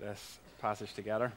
this passage together.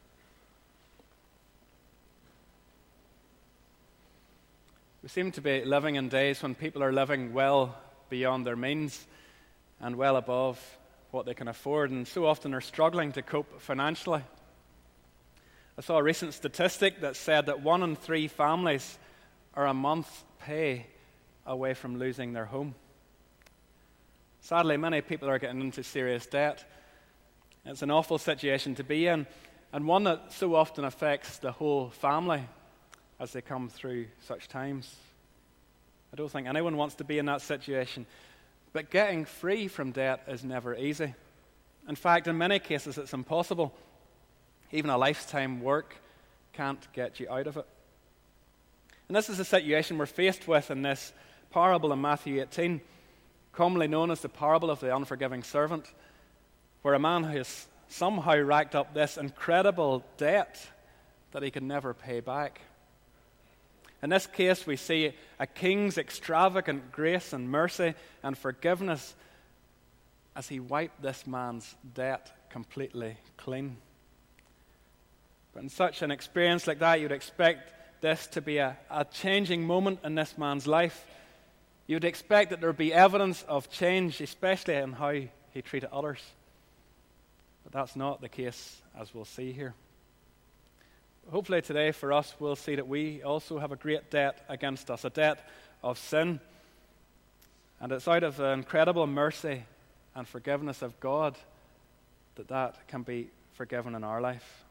We seem to be living in days when people are living well beyond their means and well above what they can afford, and so often are struggling to cope financially. I saw a recent statistic that said that 1 in 3 families are a month's pay away from losing their home. Sadly, many people are getting into serious debt. It's an awful situation to be in, and one that so often affects the whole family as they come through such times. I don't think anyone wants to be in that situation, but getting free from debt is never easy. In fact, in many cases, it's impossible. Even a lifetime work can't get you out of it. And this is the situation we're faced with in this parable in Matthew 18, commonly known as the parable of the unforgiving servant, where a man has somehow racked up this incredible debt that he can never pay back. In this case, we see a king's extravagant grace and mercy and forgiveness as he wiped this man's debt completely clean. But in such an experience like that, you'd expect this to be a changing moment in this man's life. You'd expect that there would be evidence of change, especially in how he treated others. But that's not the case, as we'll see here. Hopefully today for us, we'll see that we also have a great debt against us, a debt of sin. And it's out of the incredible mercy and forgiveness of God that can be forgiven in our life.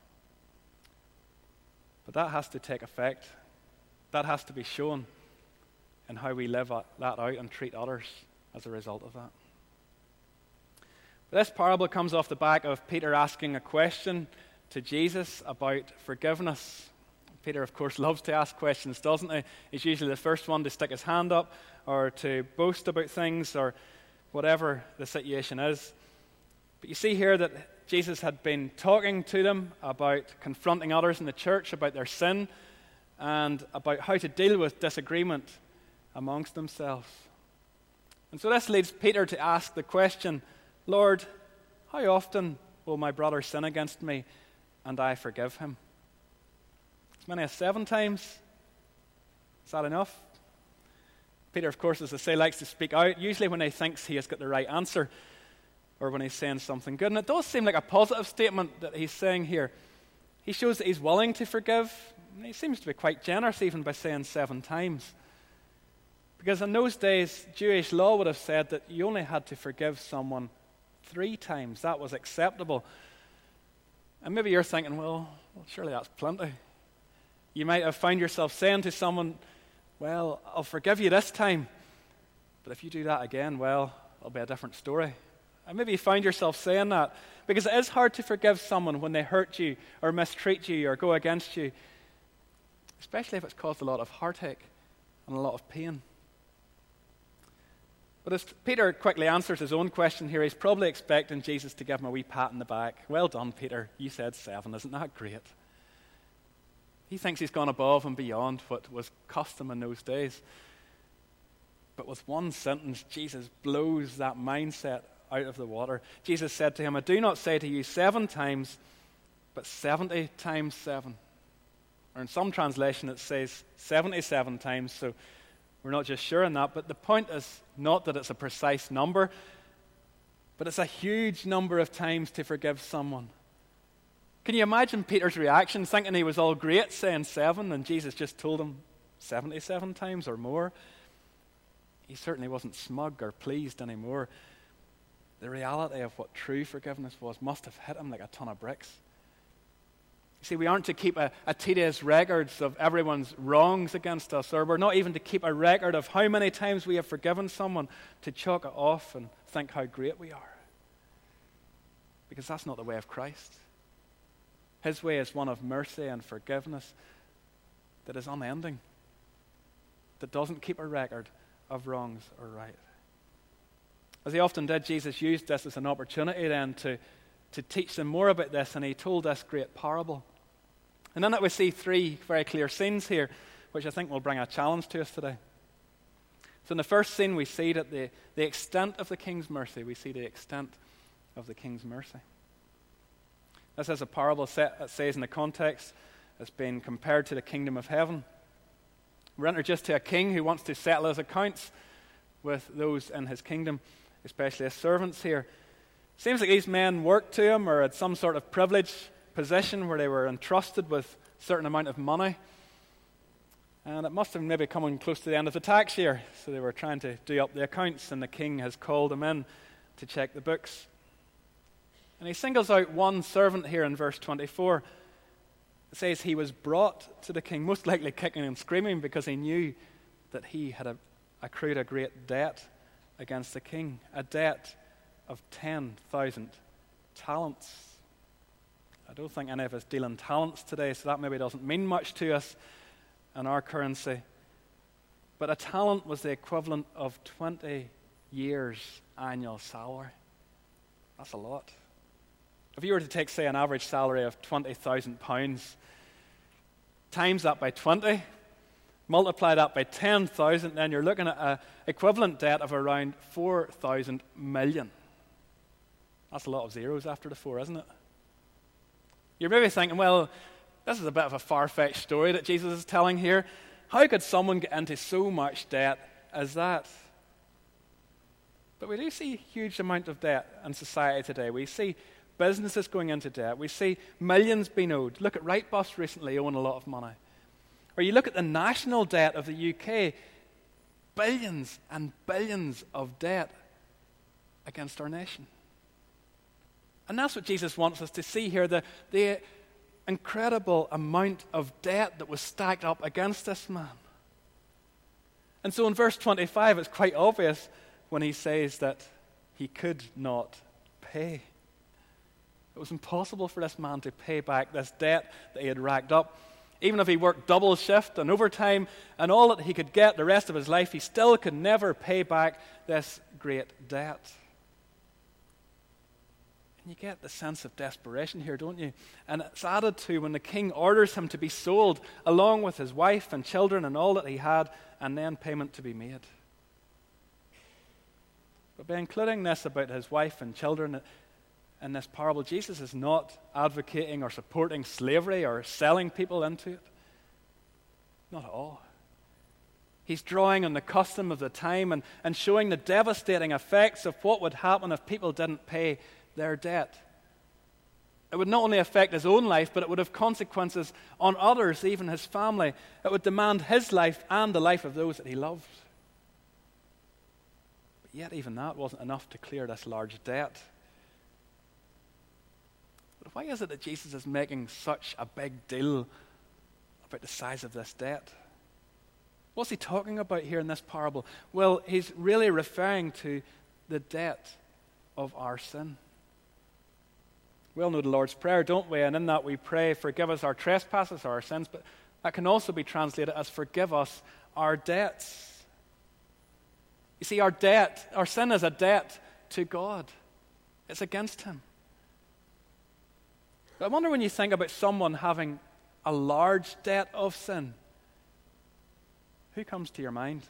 But that has to take effect. That has to be shown in how we live that out and treat others as a result of that. But this parable comes off the back of Peter asking a question to Jesus about forgiveness. Peter, of course, loves to ask questions, doesn't he? He's usually the first one to stick his hand up or to boast about things or whatever the situation is. But you see here that Jesus had been talking to them about confronting others in the church, about their sin, and about how to deal with disagreement amongst themselves. And so this leads Peter to ask the question, Lord, how often will my brother sin against me and I forgive him? As many as 7 times? Is that enough? Peter, of course, as I say, likes to speak out, usually when he thinks he has got the right answer or when he's saying something good. And it does seem like a positive statement that he's saying here. He shows that he's willing to forgive. And he seems to be quite generous even by saying 7 times. Because in those days, Jewish law would have said that you only had to forgive someone 3 times. That was acceptable. And maybe you're thinking, well, surely that's plenty. You might have found yourself saying to someone, well, I'll forgive you this time, but if you do that again, well, it'll be a different story. And maybe you find yourself saying that, because it is hard to forgive someone when they hurt you or mistreat you or go against you, especially if it's caused a lot of heartache and a lot of pain. But as Peter quickly answers his own question here, he's probably expecting Jesus to give him a wee pat in the back. Well done, Peter. You said 7. Isn't that great? He thinks he's gone above and beyond what was custom in those days. But with one sentence, Jesus blows that mindset out of the water. Jesus said to him, I do not say to you 7 times, but 70 times 7. Or in some translation it says 77 times, so we're not just sure on that, but the point is not that it's a precise number, but it's a huge number of times to forgive someone. Can you imagine Peter's reaction, thinking he was all great, saying 7, and Jesus just told him 77 times or more? He certainly wasn't smug or pleased anymore. The reality of what true forgiveness was must have hit him like a ton of bricks. You see, we aren't to keep a tedious records of everyone's wrongs against us, or we're not even to keep a record of how many times we have forgiven someone to chalk it off and think how great we are. Because that's not the way of Christ. His way is one of mercy and forgiveness that is unending, that doesn't keep a record of wrongs or right. As he often did, Jesus used this as an opportunity then to teach them more about this, and he told this great parable. And then we see 3 very clear scenes here, which I think will bring a challenge to us today. So in the first scene, we see that the extent of the king's mercy. We see the extent of the king's mercy. This is a parable that says in the context it's been compared to the kingdom of heaven. We're introduced to a king who wants to settle his accounts with those in his kingdom, especially his servants here. Seems like these men worked to him or had some sort of privileged position where they were entrusted with a certain amount of money. And it must have maybe coming close to the end of the tax year, so they were trying to do up the accounts, and the king has called them in to check the books. And he singles out one servant here in verse 24. It says he was brought to the king, most likely kicking and screaming because he knew that he had accrued a great debt against the king, a debt of 10,000 talents. I don't think any of us deal in talents today, so that maybe doesn't mean much to us in our currency. But a talent was the equivalent of 20 years' annual salary. That's a lot. If you were to take, say, an average salary of £20,000, times that by 20, multiply that by 10,000, then you're looking at an equivalent debt of around 4,000 million. That's a lot of zeros after the 4, isn't it? You're maybe thinking, well, this is a bit of a far-fetched story that Jesus is telling here. How could someone get into so much debt as that? But we do see a huge amount of debt in society today. We see businesses going into debt. We see millions being owed. Look at Wrightbus recently owing a lot of money. Or you look at the national debt of the UK, billions and billions of debt against our nation. And that's what Jesus wants us to see here, the incredible amount of debt that was stacked up against this man. And so in verse 25, it's quite obvious when he says that he could not pay. It was impossible for this man to pay back this debt that he had racked up. Even if he worked double shift and overtime and all that he could get the rest of his life, he still could never pay back this great debt. And you get the sense of desperation here, don't you? And it's added to when the king orders him to be sold along with his wife and children and all that he had, and then payment to be made. But by including this about his wife and children in this parable, Jesus is not advocating or supporting slavery or selling people into it. Not at all. He's drawing on the custom of the time and showing the devastating effects of what would happen if people didn't pay their debt. It would not only affect his own life, but it would have consequences on others, even his family. It would demand his life and the life of those that he loved. But yet even that wasn't enough to clear this large debt. But why is it that Jesus is making such a big deal about the size of this debt? What's he talking about here in this parable? Well, he's really referring to the debt of our sin. We all know the Lord's Prayer, don't we? And in that we pray, forgive us our trespasses or our sins, but that can also be translated as forgive us our debts. You see, our debt, our sin is a debt to God. It's against him. But I wonder when you think about someone having a large debt of sin, who comes to your mind?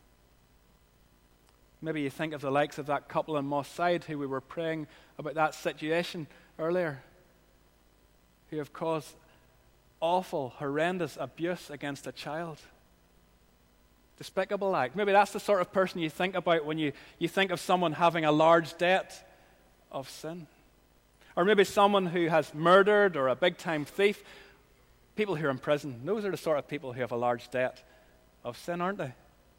Maybe you think of the likes of that couple in Moss Side who we were praying about that situation earlier, who have caused awful, horrendous abuse against a child. Despicable act. Maybe that's the sort of person you think about when you think of someone having a large debt of sin. Or maybe someone who has murdered or a big-time thief. People who are in prison, those are the sort of people who have a large debt of sin, aren't they?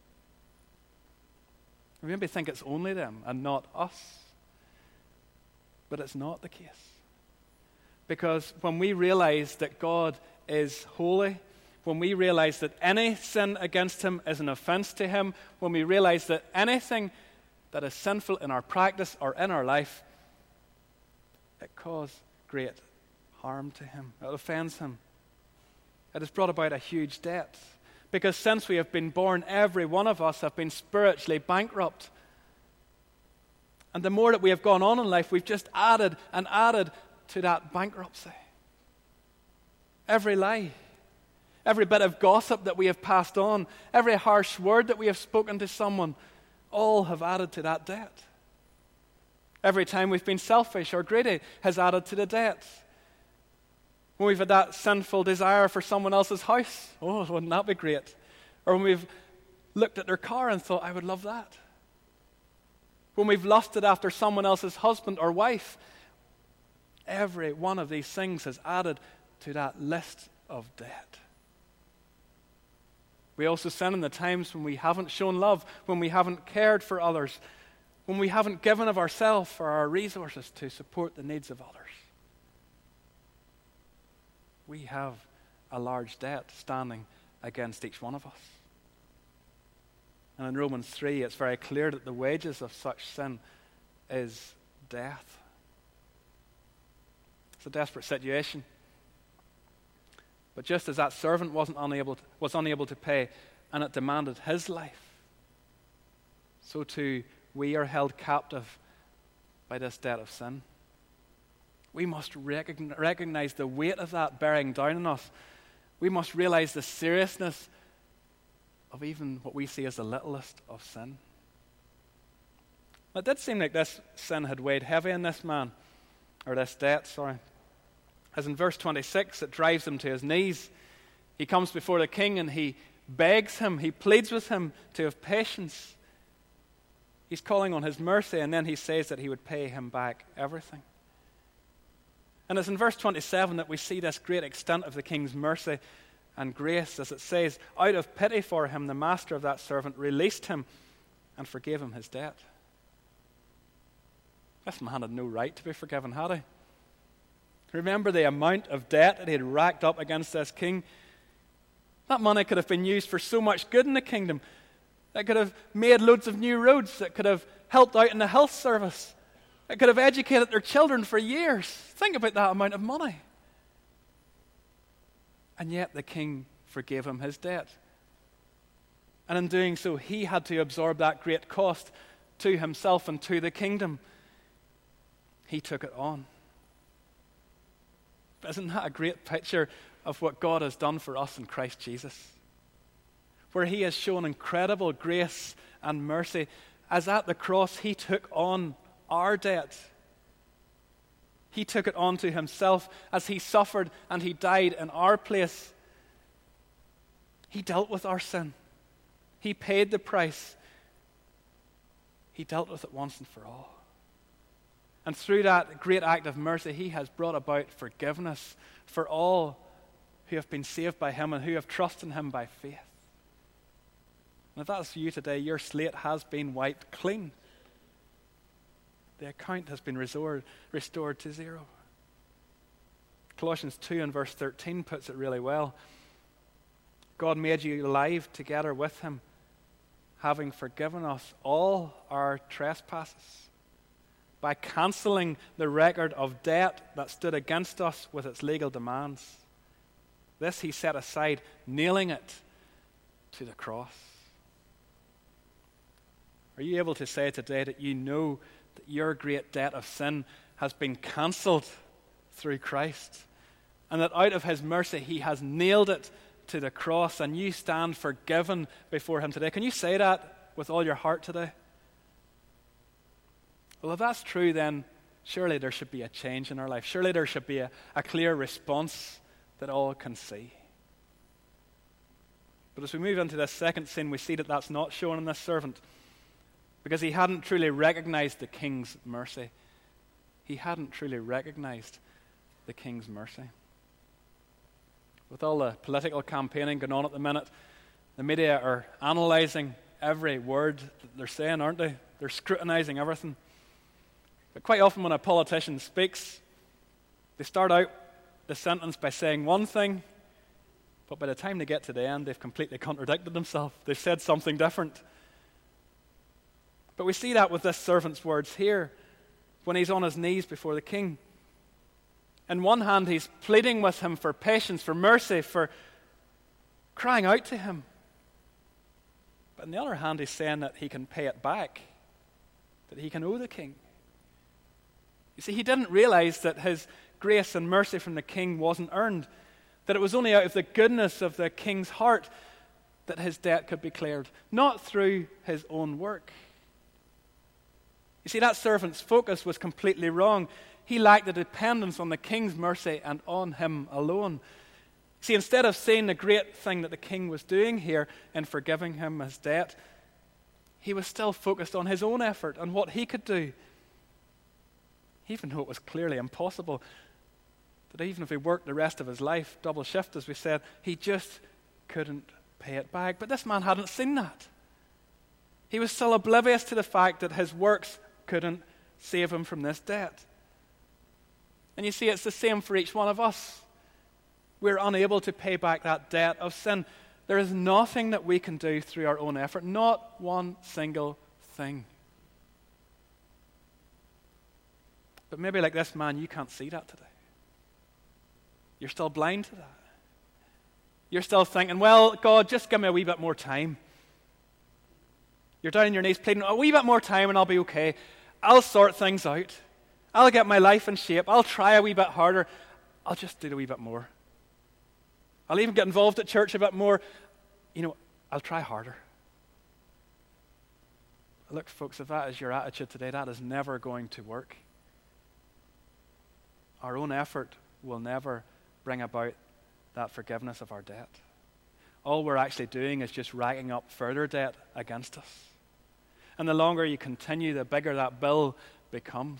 We maybe think it's only them and not us. But it's not the case. Because when we realize that God is holy, when we realize that any sin against him is an offense to him, when we realize that anything that is sinful in our practice or in our life, it causes great harm to him. It offends him. It has brought about a huge debt. Because since we have been born, every one of us have been spiritually bankrupt. And the more that we have gone on in life, we've just added and added to that bankruptcy. Every lie, every bit of gossip that we have passed on, every harsh word that we have spoken to someone, all have added to that debt. Every time we've been selfish or greedy has added to the debt. When we've had that sinful desire for someone else's house, oh, wouldn't that be great? Or when we've looked at their car and thought, I would love that. When we've lusted after someone else's husband or wife, every one of these things has added to that list of debt. We also sin in the times when we haven't shown love, when we haven't cared for others, when we haven't given of ourselves or our resources to support the needs of others. We have a large debt standing against each one of us. And in Romans 3, it's very clear that the wages of such sin is death. It's a desperate situation. But just as that servant was unable to pay, and it demanded his life, so too we are held captive by this debt of sin. We must recognize the weight of that bearing down on us. We must realize the seriousness of even what we see as the littlest of sin. It did seem like this sin had weighed heavy on this man, or this debt, As in verse 26, it drives him to his knees. He comes before the king and he begs him, he pleads with him to have patience. He's calling on his mercy, and then he says that he would pay him back everything. And it's in verse 27 that we see this great extent of the king's mercy and grace, as it says, out of pity for him, the master of that servant released him and forgave him his debt. This man had no right to be forgiven, had he? Remember the amount of debt that he had racked up against this king? That money could have been used for so much good in the kingdom. It could have made loads of new roads. It could have helped out in the health service. It could have educated their children for years. Think about that amount of money. And yet the king forgave him his debt. And in doing so, he had to absorb that great cost to himself and to the kingdom. He took it on. Isn't that a great picture of what God has done for us in Christ Jesus? Where he has shown incredible grace and mercy, as at the cross he took on our debt. He took it on to himself as he suffered and he died in our place. He dealt with our sin. He paid the price. He dealt with it once and for all. And through that great act of mercy, he has brought about forgiveness for all who have been saved by him and who have trusted in him by faith. And if that's you today, your slate has been wiped clean. The account has been restored to zero. Colossians 2 and verse 13 puts it really well. God made you alive together with him, having forgiven us all our trespasses, by cancelling the record of debt that stood against us with its legal demands. This he set aside, nailing it to the cross. Are you able to say today that you know that your great debt of sin has been cancelled through Christ, and that out of his mercy he has nailed it to the cross, and you stand forgiven before him today? Can you say that with all your heart today? Well, if that's true, then surely there should be a change in our life. Surely there should be a clear response that all can see. But as we move into this second sin, we see that that's not shown in this servant, because he hadn't truly recognized the king's mercy. He hadn't truly recognized the king's mercy. With all the political campaigning going on at the minute, the media are analyzing every word that they're saying, aren't they? They're scrutinizing everything. But quite often when a politician speaks, they start out the sentence by saying one thing, but by the time they get to the end, they've completely contradicted themselves. They've said something different. But we see that with this servant's words here, when he's on his knees before the king. In one hand, he's pleading with him for patience, for mercy, for crying out to him. But on the other hand, he's saying that he can pay it back, that he can owe the king. You see, he didn't realize that his grace and mercy from the king wasn't earned, that it was only out of the goodness of the king's heart that his debt could be cleared, not through his own work. You see, that servant's focus was completely wrong. He lacked the dependence on the king's mercy and on him alone. See, instead of seeing the great thing that the king was doing here in forgiving him his debt, he was still focused on his own effort and what he could do. Even though it was clearly impossible, that even if he worked the rest of his life, double shift as we said, he just couldn't pay it back. But this man hadn't seen that. He was still oblivious to the fact that his works couldn't save him from this debt. And you see, it's the same for each one of us. We're unable to pay back that debt of sin. There is nothing that we can do through our own effort, not one single thing. But maybe like this man, you can't see that today. You're still blind to that. You're still thinking, well, God, just give me a wee bit more time. You're down on your knees pleading, a wee bit more time and I'll be okay. I'll sort things out. I'll get my life in shape. I'll try a wee bit harder. I'll just do a wee bit more. I'll even get involved at church a bit more. I'll try harder. Look, folks, if that is your attitude today, that is never going to work. Our own effort will never bring about that forgiveness of our debt. All we're actually doing is just racking up further debt against us. And the longer you continue, the bigger that bill becomes.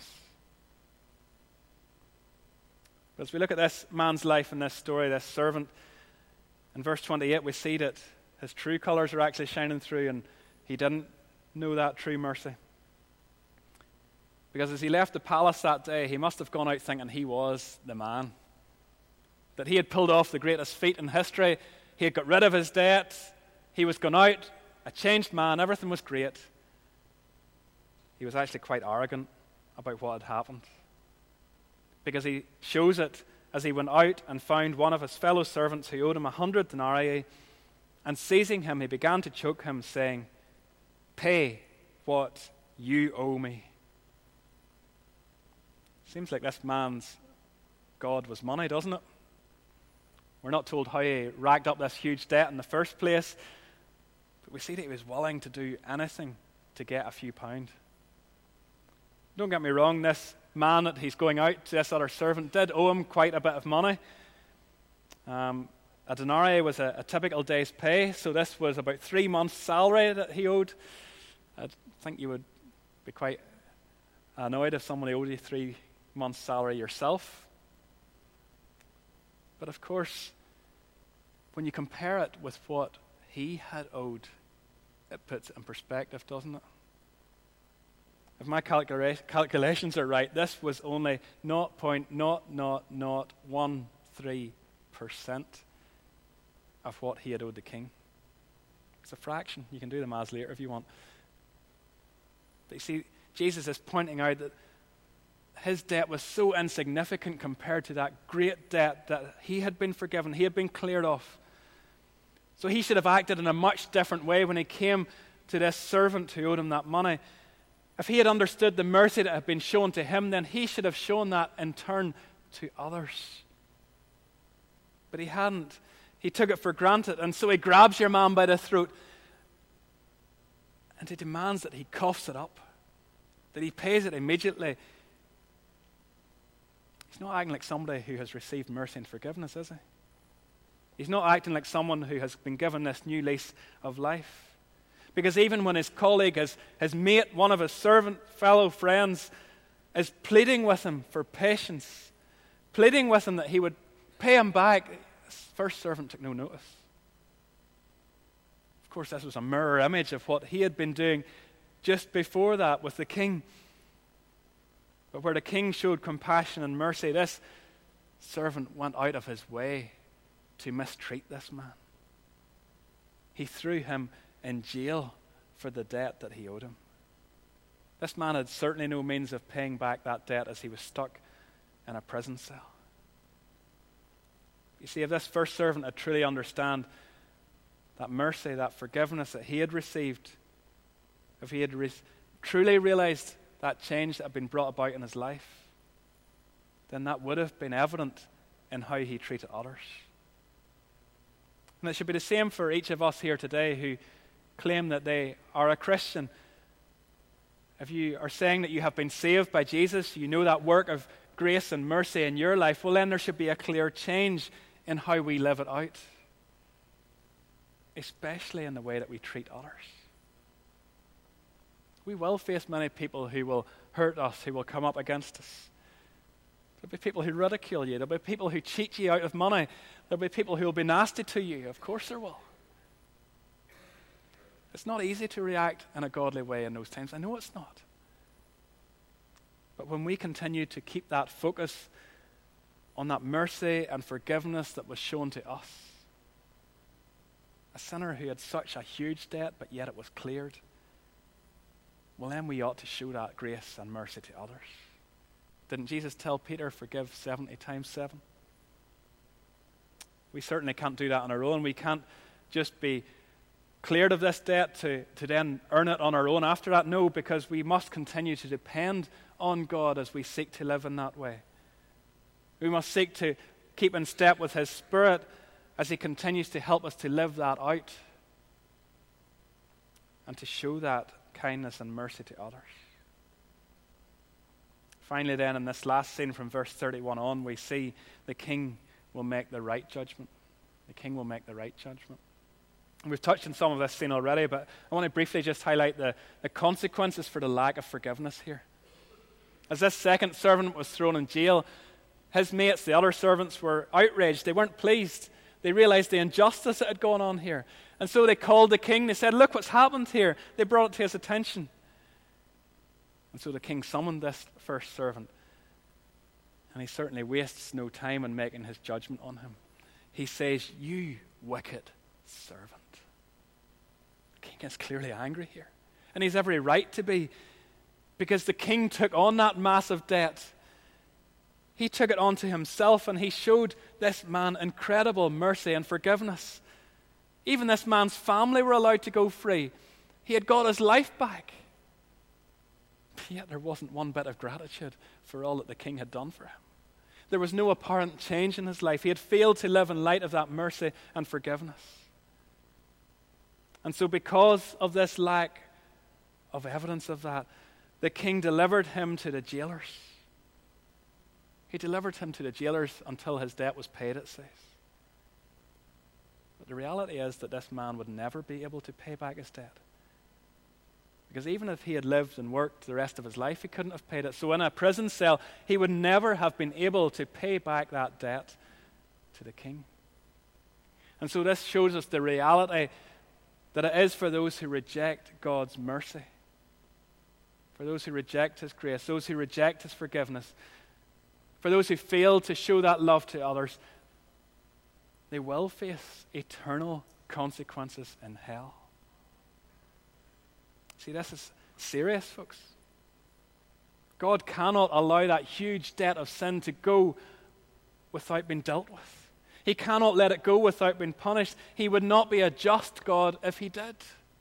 But as we look at this man's life in this story, this servant, in verse 28, we see that his true colors are actually shining through, and he didn't know that true mercy. Because as he left the palace that day, he must have gone out thinking he was the man. That he had pulled off the greatest feat in history. He had got rid of his debt. He was gone out, a changed man. Everything was great. He was actually quite arrogant about what had happened. Because he shows it as he went out and found one of his fellow servants who owed him 100 denarii. And seizing him, he began to choke him, saying, "Pay what you owe me." Seems like this man's God was money, doesn't it? We're not told how he racked up this huge debt in the first place, but we see that he was willing to do anything to get a few pound. Don't get me wrong, this man that he's going out to, this other servant, did owe him quite a bit of money. A denarii was a typical day's pay, so this was about 3 months' salary that he owed. I think you would be quite annoyed if somebody owed you 3 months' salary yourself. But of course, when you compare it with what he had owed, it puts it in perspective, doesn't it? If my calculations are right, this was only 0.00013% of what he had owed the king. It's a fraction. You can do the maths later if you want. But you see, Jesus is pointing out that his debt was so insignificant compared to that great debt that he had been forgiven. He had been cleared off. So he should have acted in a much different way when he came to this servant who owed him that money. If he had understood the mercy that had been shown to him, then he should have shown that in turn to others. But he hadn't. He took it for granted, and so he grabs your man by the throat and he demands that he coughs it up, that he pays it immediately. He's not acting like somebody who has received mercy and forgiveness, is he? He's not acting like someone who has been given this new lease of life. Because even when his colleague, his mate, one of his servant fellow friends, is pleading with him for patience, pleading with him that he would pay him back, his first servant took no notice. Of course, this was a mirror image of what he had been doing just before that with the king. But where the king showed compassion and mercy, this servant went out of his way to mistreat this man. He threw him in jail for the debt that he owed him. This man had certainly no means of paying back that debt as he was stuck in a prison cell. You see, if this first servant had truly understood that mercy, that forgiveness that he had received, if he had truly realized that change that had been brought about in his life, then that would have been evident in how he treated others. And it should be the same for each of us here today who claim that they are a Christian. If you are saying that you have been saved by Jesus, you know that work of grace and mercy in your life, well, then there should be a clear change in how we live it out, especially in the way that we treat others. We will face many people who will hurt us, who will come up against us. There'll be people who ridicule you. There'll be people who cheat you out of money. There'll be people who will be nasty to you. Of course there will. It's not easy to react in a godly way in those times. I know it's not. But when we continue to keep that focus on that mercy and forgiveness that was shown to us, a sinner who had such a huge debt, but yet it was cleared, well, then we ought to show that grace and mercy to others. Didn't Jesus tell Peter, forgive 70 times 7? We certainly can't do that on our own. We can't just be cleared of this debt to then earn it on our own after that. No, because we must continue to depend on God as we seek to live in that way. We must seek to keep in step with His Spirit as He continues to help us to live that out and to show that kindness and mercy to others. Finally then, in this last scene from verse 31 on, we see the king will make the right judgment. The king will make the right judgment. And we've touched on some of this scene already, but I want to briefly just highlight the consequences for the lack of forgiveness here. As this second servant was thrown in jail, his mates, the other servants, were outraged. They weren't pleased. They realized the injustice that had gone on here. And so they called the king. They said, look what's happened here. They brought it to his attention. And so the king summoned this first servant. And he certainly wastes no time in making his judgment on him. He says, you wicked servant. The king is clearly angry here. And he's every right to be, because the king took on that massive debt. He took it onto himself, and he showed this man incredible mercy and forgiveness. Even this man's family were allowed to go free. He had got his life back. Yet there wasn't one bit of gratitude for all that the king had done for him. There was no apparent change in his life. He had failed to live in light of that mercy and forgiveness. And so because of this lack of evidence of that, the king delivered him to the jailers. He delivered him to the jailers until his debt was paid, it says. But the reality is that this man would never be able to pay back his debt. Because even if he had lived and worked the rest of his life, he couldn't have paid it. So in a prison cell, he would never have been able to pay back that debt to the king. And so this shows us the reality that it is for those who reject God's mercy, for those who reject His grace, those who reject His forgiveness, for those who fail to show that love to others, they will face eternal consequences in hell. See, this is serious, folks. God cannot allow that huge debt of sin to go without being dealt with. He cannot let it go without being punished. He would not be a just God if He did.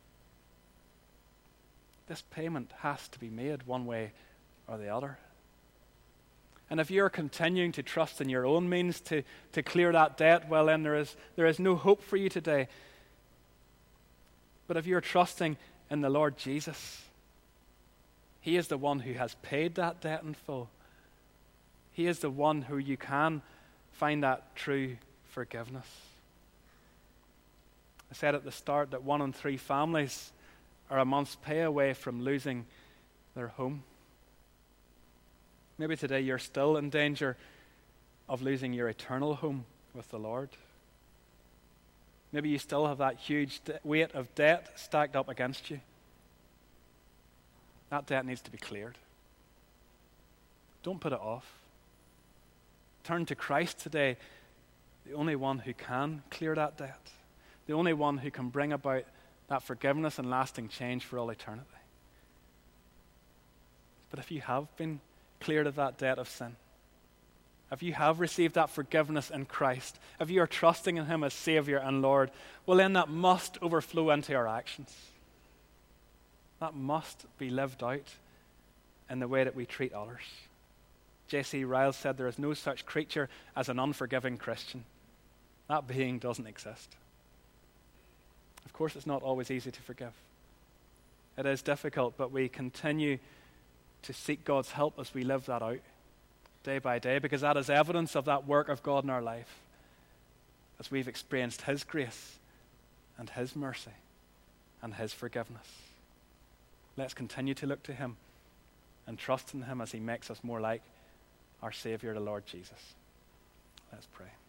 This payment has to be made one way or the other. And if you're continuing to trust in your own means to clear that debt, well then there is no hope for you today. But if you're trusting in the Lord Jesus, He is the one who has paid that debt in full. He is the one who you can find that true forgiveness. I said at the start that 1 in 3 families are a month's pay away from losing their home. Maybe today you're still in danger of losing your eternal home with the Lord. Maybe you still have that huge weight of debt stacked up against you. That debt needs to be cleared. Don't put it off. Turn to Christ today, the only one who can clear that debt, the only one who can bring about that forgiveness and lasting change for all eternity. But if you have been cleared of that debt of sin, if you have received that forgiveness in Christ, if you are trusting in Him as Savior and Lord, well then that must overflow into our actions. That must be lived out in the way that we treat others. J.C. Ryle said there is no such creature as an unforgiving Christian. That being doesn't exist. Of course, it's not always easy to forgive. It is difficult, but we continue to seek God's help as we live that out. day by day, because that is evidence of that work of God in our life as we've experienced his grace and his mercy and his forgiveness. Let's continue to look to him and trust in him as he makes us more like our Savior, the Lord Jesus. Let's pray.